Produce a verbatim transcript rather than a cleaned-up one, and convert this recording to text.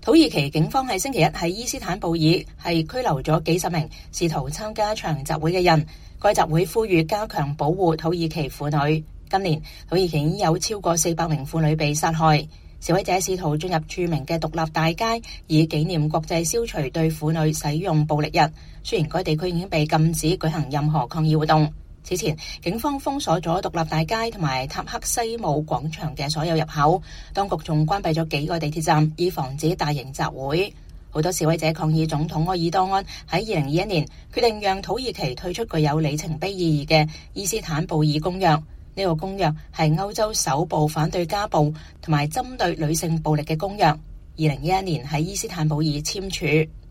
土耳其警方喺星期一喺伊斯坦布爾係拘留咗幾十名試圖參加場集會嘅人。該集會呼籲加強保護土耳其婦女。今年土耳其已經有超過四百名婦女被殺害。示威者試圖進入著名嘅獨立大街，以紀念國際消除對婦女使用暴力日。雖然該地區已經被禁止舉行任何抗議活動。此前，警方封鎖咗獨立大街同埋塔克西姆廣場嘅所有入口，當局仲關閉咗幾個地鐵站，以防止大型集會。好多示威者抗議總統埃爾多安喺二零二一年決定讓土耳其退出具有里程碑意義嘅伊斯坦布爾公約。呢、這個公約係歐洲首部反對家暴同埋針對女性暴力嘅公約。二零一一年喺伊斯坦布爾簽署。